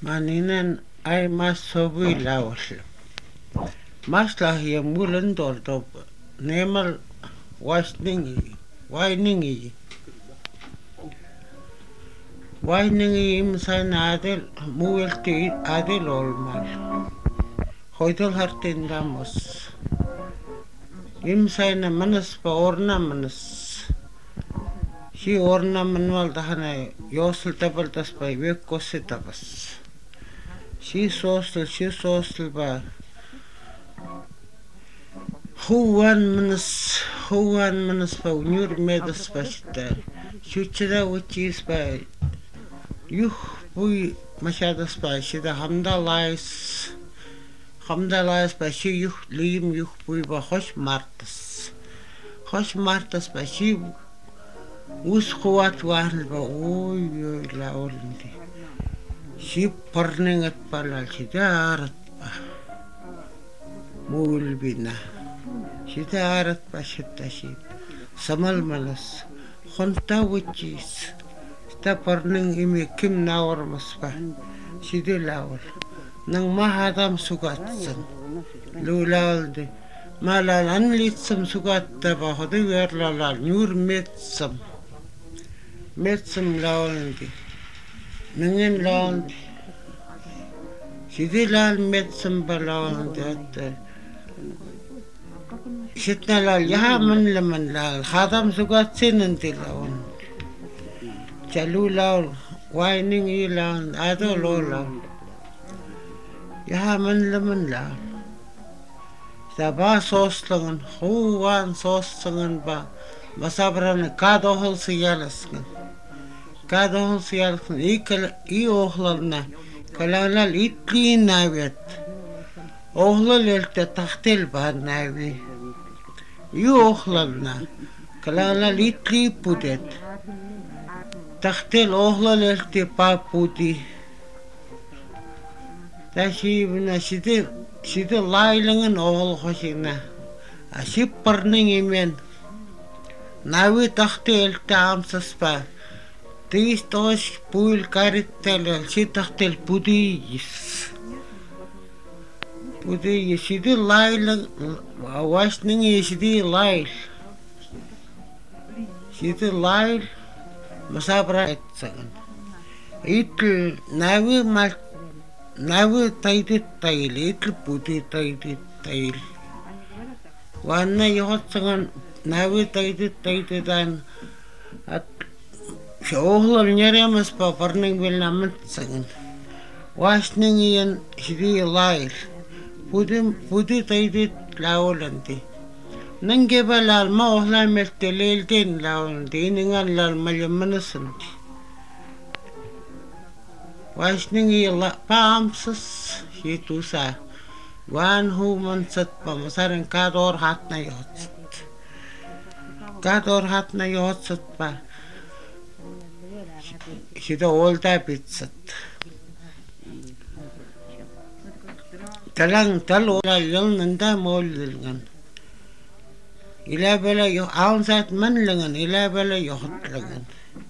Maninen ai mas sobui lausle. Mas lahia mulen torto nemal wasningi, wainingi. Wainingi imsain adel muelti adel olmal. Hoidol hartin damos. Imsain manas pa orna manas. Si orna manual tahana yosel tabal tas pa iwek kose tabas. Si sosel ba huan manas pa unyur medas pa sita. Shuchira uchis pa yuh pui masyadas pa sita hamdalais pa si yuh lim yuh pui pa hosh martas. Hosh martas pa si us kuat wahal pa oi laolindi. Si parningat pala sita arat pa mulbina. Sita arat pa sita si samal malas khonta wachis sita parning imi kim nawar mas pa sita lawal nang mahadam sugatsan lulal de malal anlitsam sugatta pa hodu verlalal nyur metsam lawal de nangin lawal sita lal metsam pa lawal de Sitna lal yaman laman lal hadam sugat sinanti lawan chalu lal waining ilang ado lola yaman laman lal saba soslangan huwan soslangan ba masabran kadohol siyalaskan ikal ohlalna kalalal itli navet ohlal elte tahtel ba navi يوخلنا كلانا ليتلي بودت تختل أهلا التبا بودي تاشي بنا شدي لايلنغن أهل خشينا أشي برنين من ناوي تختل تام سسبا تيس توش بويل كارتل شي تختل بودي Pudi yesidi lail awasning yesidi lail sidi lail masabra etsagan itl nawi taidit tail itl pudi taidit tail wanna yohotsagan nawi taidit an at shohlal nyeremas pa parning bil namatsagan wasning yan sidi lail Pudi taidit laulanti. Nangeba lal ma ohla meltelel din laulanti. Iningan lal malyamanasanti. Wasningi paamsas hitusa. Wan humansat pa masaran kador hatna yotsat. Kador hatna yotsat pa. Sida olta pitsat. Talo lang nanda molilngan ilabela yo aunsat manlangan ilabela yo hotlangan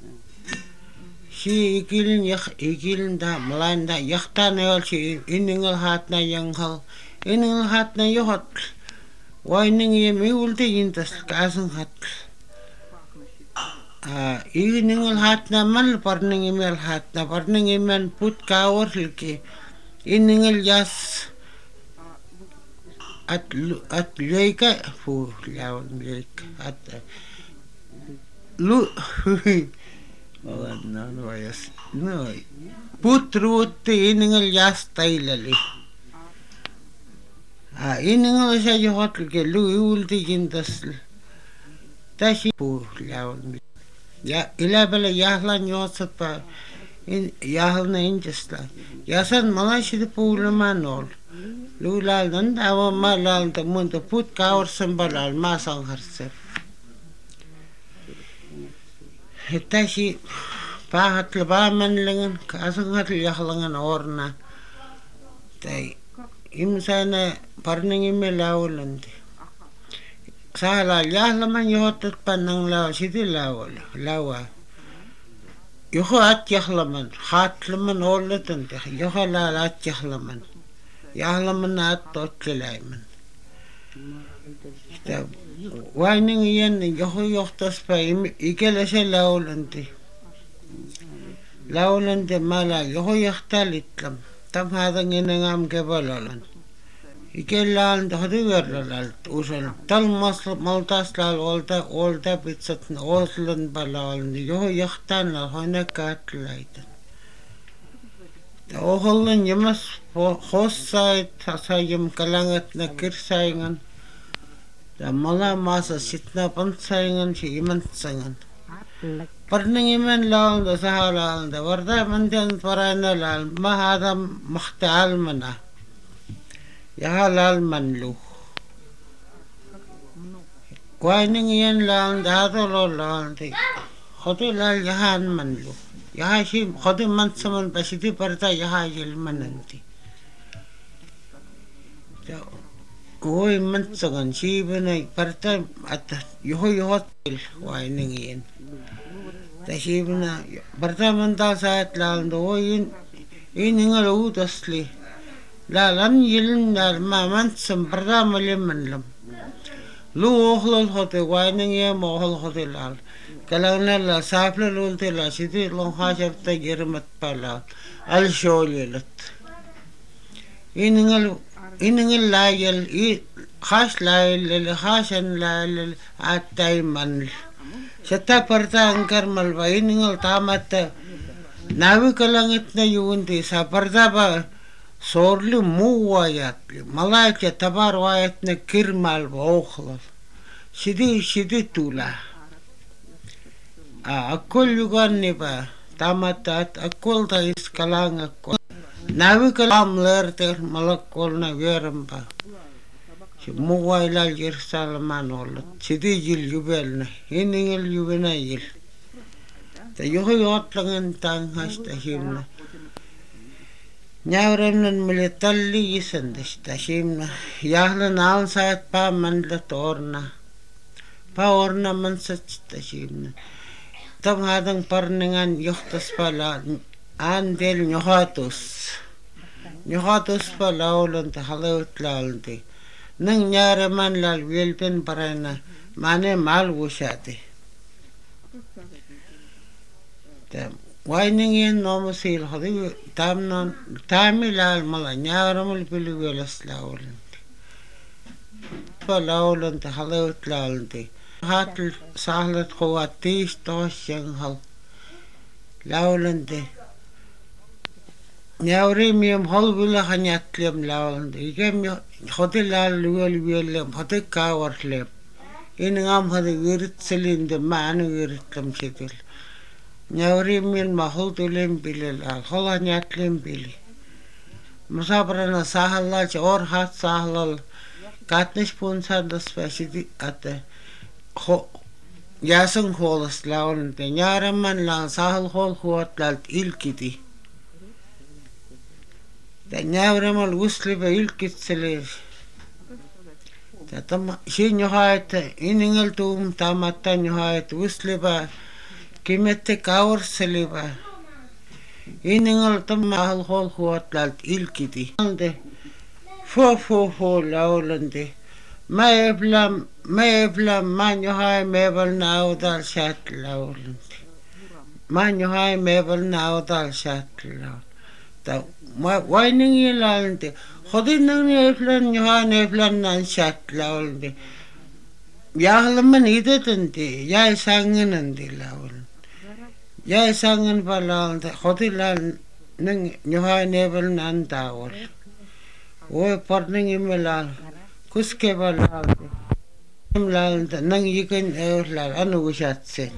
si ikilin da malanda yakhta nel si iningal hatna yanghal iningal hatna yo hot waining ye miulti intas kasan hat iningal hatna mal parning imel hatna parning imen put kawar liki iningal yas at leka fu lawan leka at lu no vayas no putrut iningal yas tailali iningal sa johot ke lu ulti jintas tashi fu lawan ya ilabala yahlan yosat pa yahlna injasla yasan malashi pu lamanol Lulal nanda awa malal ta munta put kaur sembalal masang harsef. Hitashi pahat lebaman lengan kasang hat yahlangan orna. Tai imsana parning imelawlanti. Sala yahlaman yotot panang lawa siti lawa. Joho atjahlaman, haatlaman olletan te, joho laal atjahlaman. Jahlaman aattoottelaiman. Sitä vainin iän joho johtaspa ikellä se laulanti. Laulanti mala joho jahtalitlam. Tam haadan enengam kevalalan. Ikellä on tohdi verralalt usan. Tal maltaslaal olta pitsat oslan palaal. Joho jahtaan la hana kaatlaitan. Ohollan jamas hossait asayam kalangat na kirsaingan. Da mala masa sitna pansaingan si imantsangan. Parning iman laal da sahalal da warda mandan parana laal mahadam mahtaal mana. Yahalal manlu. Waining iyan laal da hadolo laal di. Khodi laal yahan manlu. Yaha shi khodi mantsaman pasidi parta yaha yilmananti. Oi mantsagan shibana parta at yoho til waining iyan. Ta shibana parta manta saat laal do oi iningal udasli. Laalan yilin laal ma mantsam parta malimanlam. Lu ohlol khodi waining iyan mohol khodi laal. Kalangna la safla lulte la sidi long hajabta girmat pala al sholelat. Iningal layal khas layal khasan layal atay man. Seta parta angkar malba iningal tamata nawi kalangit na yundi sa parta ba sorli muwayat malakya tabar wayat na kirmal ba okhlal. Sidi tula. Akol yugan ni ba tamatat akol tais kalang akol nawi kalam lerte malakol na veram ba si muwai lal yer salaman olot sidi jil yubel na iningil yubena jil ta yoho yot langan tang has ta himna nyawram nan militalli yisandish ta himna yahla naal saat pa mandla torna pa orna mansach ta himna Tam hadang parningan yohtas pala andel nyohatus pala ulan ta halawt lalti nang nyara man lal wilpen parana mane mal wushati tam waining yen nomosil hadi tami lal mala nyara mul pilu welas laulan pala ulan ta halawt lalti Hatl sahlat khuatis tosyang hal laulande nyawri miyam hal bula hanyatlem laulande igem khodi lal luel khodi kawarlem ingam hadi wirit selinde manu wiritlam sidil nyawri miyam mahul tulem bilal hal hanyatlem bili musabrana sahalla or hat sahlal katnish punsa das fasidi ate Yasan holas laun te nyaraman lang sahal hol huat lalt ilkiti. Te nyaramal usli ba ilkit sele. Te tam shi nyohait iningel tum tamata nyohait usli ba kimette kaur sele ba. Iningel tam sahal hol huat lalt ilkiti. Fo laulande. Maeblam manyohai mebel naudal shat laulandi. Manyohai mebel naudal shat laul. Ta waining ilalandi. Khodi nang neblan nyohai neblan nan shat laulandi. Yahlaman idetandi. Yai sanganandi laul. Yai sangan pa laulandi. Khodi lal nang nyohai nebel nan tawal. Oi parning imelal. Kuske balaalde imlaalda nang yikin eulal anu ushatset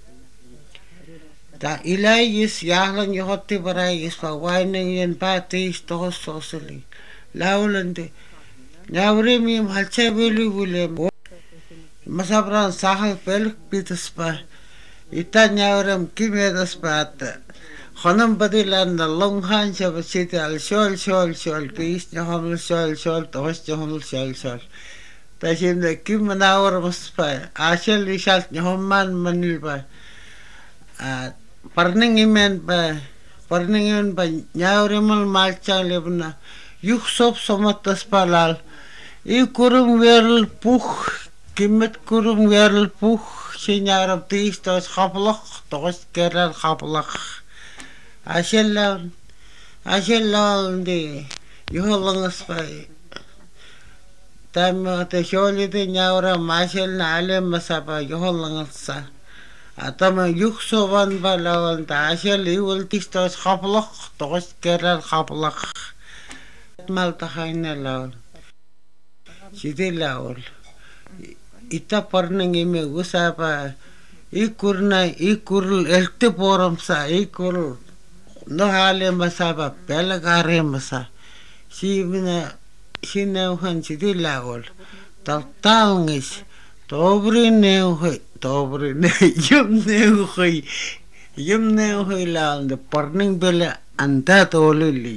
ta ilayis yahlan yohotti barayis pa waining yen patis tohos sosili laulande nyawrimim halchebili bulem masabran sahal pelik pitas pa ita nyawram kimedas pa ata Khanam badilan na longhan siya basiti al shol pis niya hamul shol tos niya hamul shol tasim na kim manawar mas pa asyal risalt niya haman manil pa parningimen ba nyauremal malchang lebna yuksop somatas palal I kurum werel puch kimet kurum werel puch sinyarab tis tos khablak tos keral khablak Ashella de yuhalangas pai Tam te sholi de nyaura mashel na ale masapa yuhalangas Atama yuksovan balawan ta ashel iwul tis tos khablak tos keral khablak Malta haina lawan Sidi lawan Ita parnangi me usapa ikurul elte poram sa ikurul no hale masaba pelagare masa sineuhan sidi lawol taungis dobri neuhe yum neuhe lawan de parning bela anda tolili